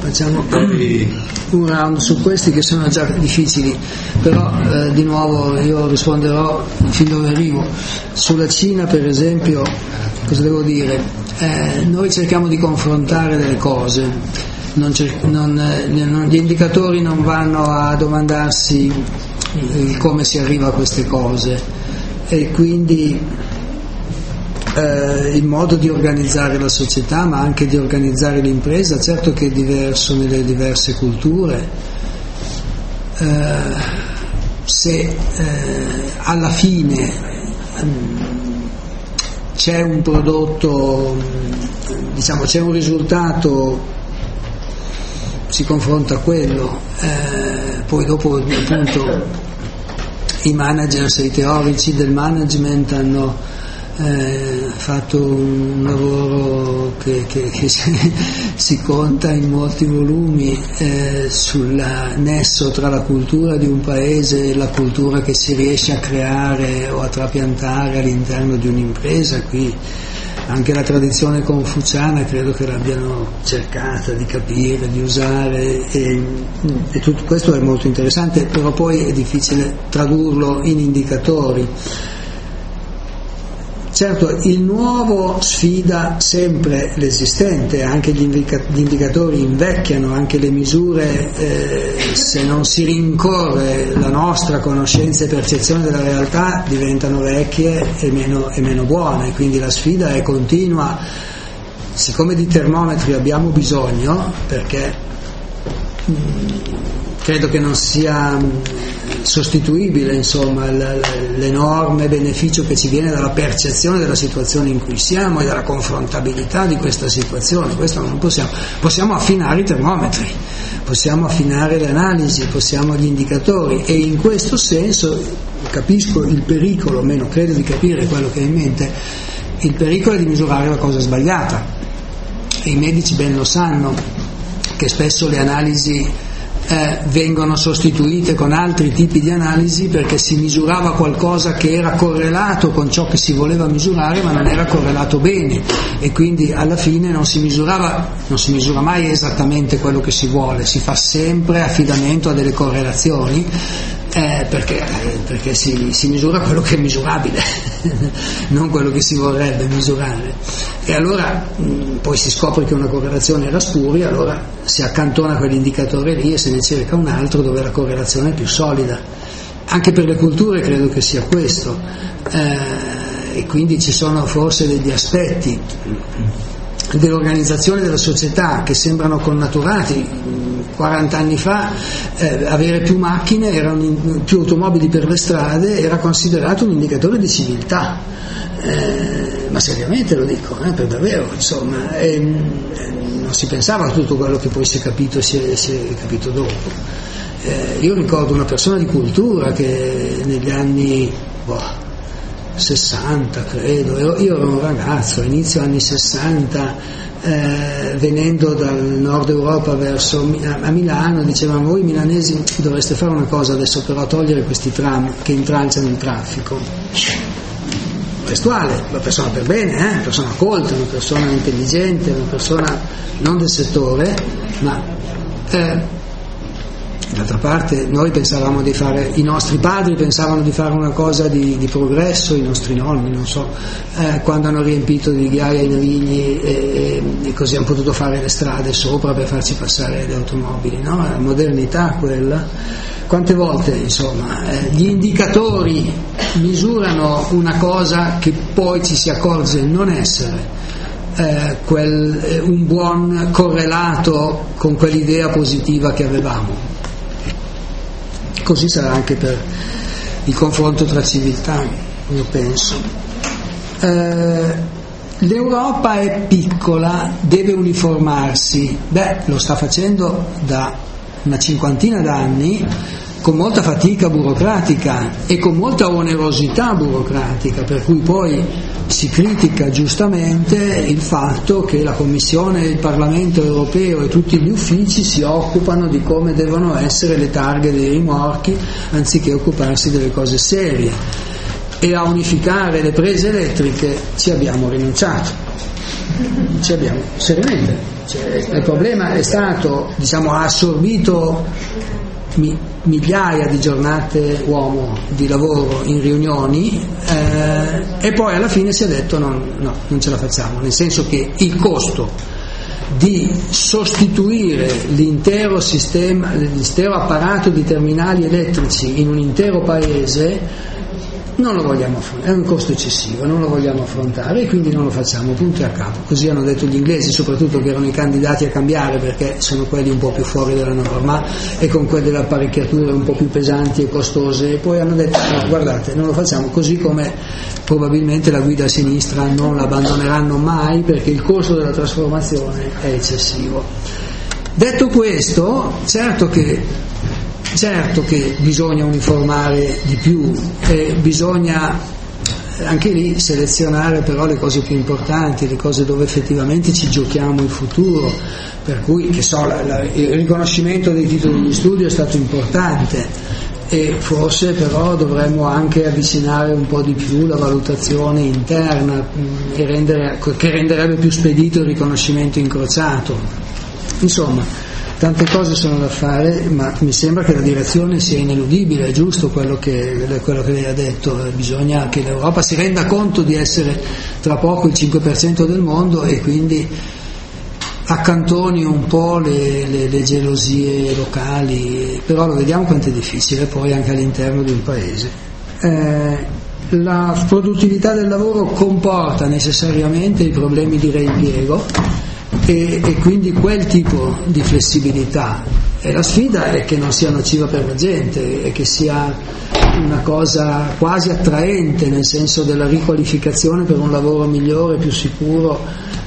facciamo un round su questi che sono già difficili, però di nuovo io risponderò fin dove arrivo. Sulla Cina, per esempio, cosa devo dire? Noi cerchiamo di confrontare delle cose, gli indicatori non vanno a domandarsi come si arriva a queste cose, e quindi il modo di organizzare la società, ma anche di organizzare l'impresa, certo che è diverso nelle diverse culture. Se alla fine c'è un prodotto, diciamo c'è un risultato, si confronta a quello, poi dopo appunto i managers e i teorici del management hanno fatto un lavoro che si conta in molti volumi sul nesso tra la cultura di un paese e la cultura che si riesce a creare o a trapiantare all'interno di un'impresa. Qui anche la tradizione confuciana credo che l'abbiano cercata di capire, di usare, e tutto questo è molto interessante, però poi è difficile tradurlo in indicatori. Certo, il nuovo sfida sempre l'esistente, anche gli indicatori invecchiano, anche le misure, se non si rincorre la nostra conoscenza e percezione della realtà, diventano vecchie e meno buone, quindi la sfida è continua. Siccome di termometri abbiamo bisogno, perché credo che non sia sostituibile, insomma, l'enorme beneficio che ci viene dalla percezione della situazione in cui siamo e dalla confrontabilità di questa situazione. Questo non possiamo affinare i termometri, possiamo affinare le analisi, possiamo gli indicatori, e in questo senso capisco il pericolo, o meno credo di capire quello che hai in mente. Il pericolo è di misurare la cosa sbagliata, e i medici ben lo sanno che spesso le analisi vengono sostituite con altri tipi di analisi, perché si misurava qualcosa che era correlato con ciò che si voleva misurare, ma non era correlato bene, e quindi alla fine non si misura mai esattamente quello che si vuole, si fa sempre affidamento a delle correlazioni, perché si misura quello che è misurabile non quello che si vorrebbe misurare, e allora poi si scopre che una correlazione era spuria, allora si accantona quell'indicatore lì e se ne cerca un altro dove la correlazione è più solida. Anche per le culture credo che sia questo, e quindi ci sono forse degli aspetti dell'organizzazione della società che sembrano connaturati. 40 anni fa avere più macchine, più automobili per le strade era considerato un indicatore di civiltà, ma seriamente lo dico, per davvero, insomma, non si pensava a tutto quello che poi si è capito dopo. Io ricordo una persona di cultura che negli anni 60 credo, io ero un ragazzo, inizio anni 60, venendo dal nord Europa verso a Milano, dicevamo: voi milanesi dovreste fare una cosa adesso, però togliere questi tram che intralciano il traffico. Testuale, una persona per bene, una persona colta, una persona intelligente, una persona non del settore, ma d'altra parte noi pensavamo di fare, i nostri padri pensavano di fare una cosa di progresso, i nostri nonni, non so, quando hanno riempito di ghiaia i navigli e così hanno potuto fare le strade sopra per farci passare le automobili, no? La modernità quella. Quante volte, insomma, gli indicatori misurano una cosa che poi ci si accorge non essere un buon correlato con quell'idea positiva che avevamo. Così sarà anche per il confronto tra civiltà, io penso. L'Europa è piccola, deve uniformarsi. Lo sta facendo da una cinquantina d'anni, con molta fatica burocratica e con molta onerosità burocratica, per cui poi si critica giustamente il fatto che la Commissione, il Parlamento europeo e tutti gli uffici si occupano di come devono essere le targhe dei rimorchi anziché occuparsi delle cose serie, e a unificare le prese elettriche ci abbiamo rinunciato, seriamente Cioè, il problema è stato, diciamo, ha assorbito migliaia di giornate uomo di lavoro in riunioni, e poi alla fine si è detto no, non ce la facciamo, nel senso che il costo di sostituire l'intero sistema, l'intero apparato di terminali elettrici in un intero paese non lo vogliamo affrontare, è un costo eccessivo, non lo vogliamo affrontare e quindi non lo facciamo, punto e a capo. Così hanno detto gli inglesi, soprattutto, che erano i candidati a cambiare, perché sono quelli un po' più fuori dalla norma e con quelle apparecchiature un po' più pesanti e costose, e poi hanno detto no, guardate, non lo facciamo, così come probabilmente la guida a sinistra non l'abbandoneranno mai, perché il costo della trasformazione è eccessivo. Detto questo, certo che bisogna uniformare di più e bisogna anche lì selezionare però le cose più importanti, le cose dove effettivamente ci giochiamo il futuro, per cui il riconoscimento dei titoli di studio è stato importante, e forse però dovremmo anche avvicinare un po' di più la valutazione interna che renderebbe più spedito il riconoscimento incrociato. Insomma, tante cose sono da fare, ma mi sembra che la direzione sia ineludibile, è giusto quello che lei ha detto, bisogna che l'Europa si renda conto di essere tra poco il 5% del mondo e quindi accantoni un po' le gelosie locali, però lo vediamo quanto è difficile poi anche all'interno di un paese. La produttività del lavoro comporta necessariamente i problemi di reimpiego, e quindi quel tipo di flessibilità, e la sfida è che non sia nociva per la gente e che sia una cosa quasi attraente, nel senso della riqualificazione per un lavoro migliore, più sicuro.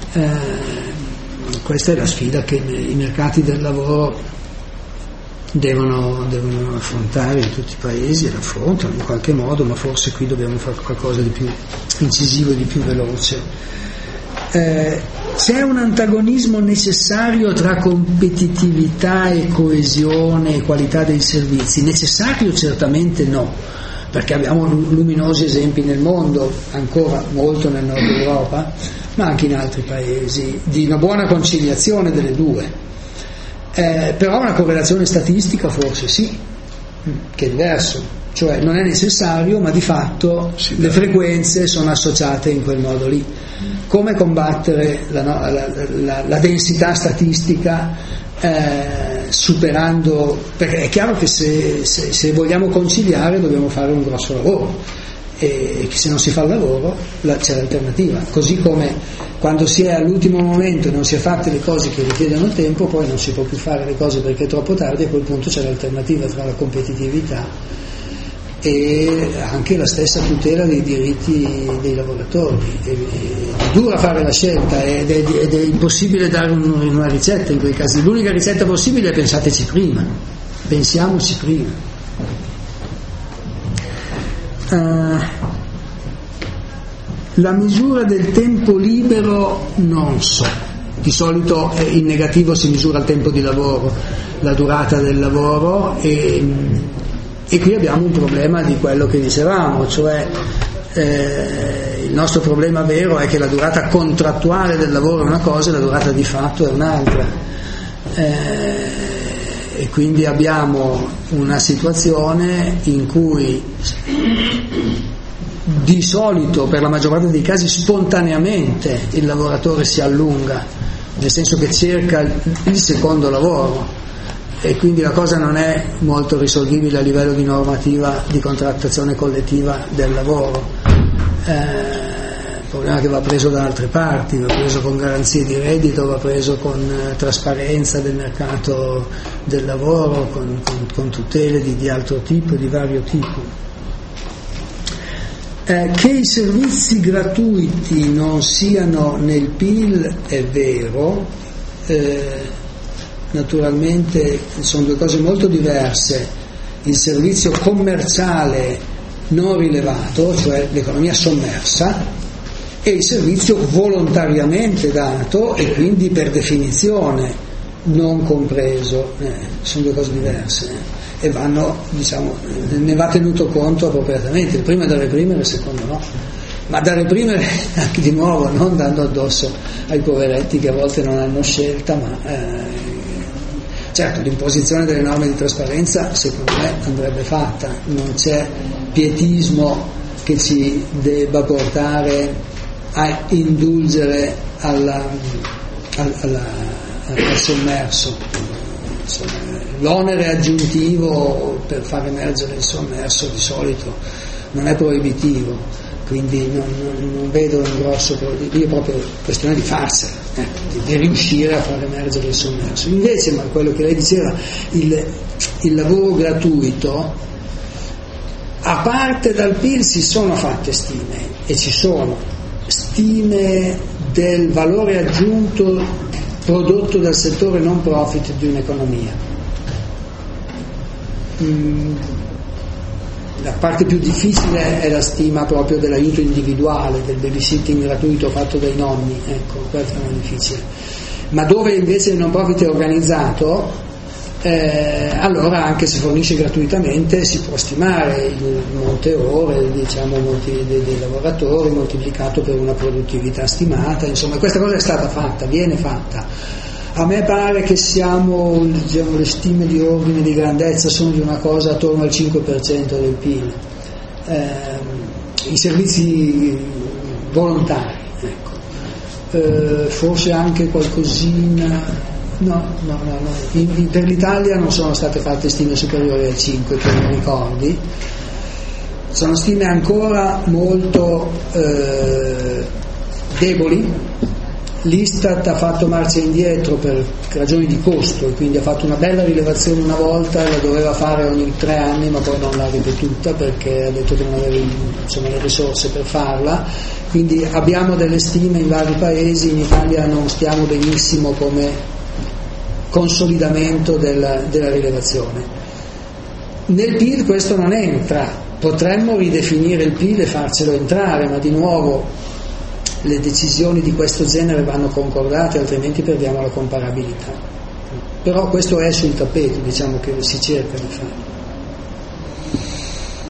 Questa è la sfida che i mercati del lavoro devono affrontare in tutti i paesi, e l'affrontano in qualche modo, ma forse qui dobbiamo fare qualcosa di più incisivo e di più veloce. C'è un antagonismo necessario tra competitività e coesione e qualità dei servizi? Necessario certamente no, perché abbiamo luminosi esempi nel mondo, ancora molto nel nord Europa, ma anche in altri paesi, di una buona conciliazione delle due. Però una correlazione statistica forse sì, che è diverso. Cioè non è necessario, ma di fatto le frequenze sono associate in quel modo lì. Come combattere la densità statistica superando, perché è chiaro che se vogliamo conciliare dobbiamo fare un grosso lavoro, e se non si fa il lavoro c'è l'alternativa, così come quando si è all'ultimo momento e non si è fatte le cose che richiedono tempo, poi non si può più fare le cose perché è troppo tardi, a quel punto c'è l'alternativa tra la competitività e anche la stessa tutela dei diritti dei lavoratori. È dura fare la scelta ed è impossibile dare una ricetta in quei casi. L'unica ricetta possibile è pensiamoci prima. La misura del tempo libero non so, di solito in negativo si misura il tempo di lavoro, la durata del lavoro, e qui abbiamo un problema di quello che dicevamo, cioè il nostro problema vero è che la durata contrattuale del lavoro è una cosa e la durata di fatto è un'altra, e quindi abbiamo una situazione in cui di solito, per la maggior parte dei casi, spontaneamente il lavoratore si allunga, nel senso che cerca il secondo lavoro, e quindi la cosa non è molto risolvibile a livello di normativa di contrattazione collettiva del lavoro. Il problema è che va preso da altre parti, va preso con garanzie di reddito, va preso con trasparenza del mercato del lavoro, con tutele di altro tipo, di vario tipo. Che i servizi gratuiti non siano nel PIL è vero, naturalmente sono due cose molto diverse: il servizio commerciale non rilevato, cioè l'economia sommersa, e il servizio volontariamente dato e quindi per definizione non compreso. Sono due cose diverse, e vanno, ne va tenuto conto appropriatamente. Il primo è da reprimere, il secondo no. ma da reprimere anche di nuovo, non dando addosso ai poveretti che a volte non hanno scelta, ma certo l'imposizione delle norme di trasparenza secondo me andrebbe fatta, non c'è pietismo che ci debba portare a indulgere al sommerso. Insomma, l'onere aggiuntivo per far emergere il sommerso di solito non è proibitivo, quindi non vedo un grosso problema, proprio questione di farsela, di riuscire a far emergere il sommerso. Invece, ma quello che lei diceva, il lavoro gratuito, a parte dal PIL si sono fatte stime, e ci sono stime del valore aggiunto prodotto dal settore non profit di un'economia. La parte più difficile è la stima proprio dell'aiuto individuale, del babysitting gratuito fatto dai nonni, ecco, questa è una difficile. Ma dove invece il non profit è organizzato, allora anche se fornisce gratuitamente si può stimare il monte ore, diciamo, dei lavoratori moltiplicato per una produttività stimata, insomma questa cosa è stata fatta, viene fatta. A me pare che diciamo, le stime di ordine di grandezza sono di una cosa attorno al 5% del PIL, i servizi volontari, ecco. Forse anche qualcosina. No. Per l'Italia non sono state fatte stime superiori al 5, che non ricordi. Sono stime ancora molto deboli. L'Istat ha fatto marcia indietro per ragioni di costo, e quindi ha fatto una bella rilevazione una volta, la doveva fare ogni 3 anni, ma poi non l'ha ripetuta perché ha detto che non aveva le risorse per farla. Quindi abbiamo delle stime in vari paesi, in Italia non stiamo benissimo come consolidamento della rilevazione. Nel PIL questo non entra, potremmo ridefinire il PIL e farcelo entrare, ma di nuovo le decisioni di questo genere vanno concordate, altrimenti perdiamo la comparabilità. Però questo è sul tappeto, diciamo che si cerca di fare.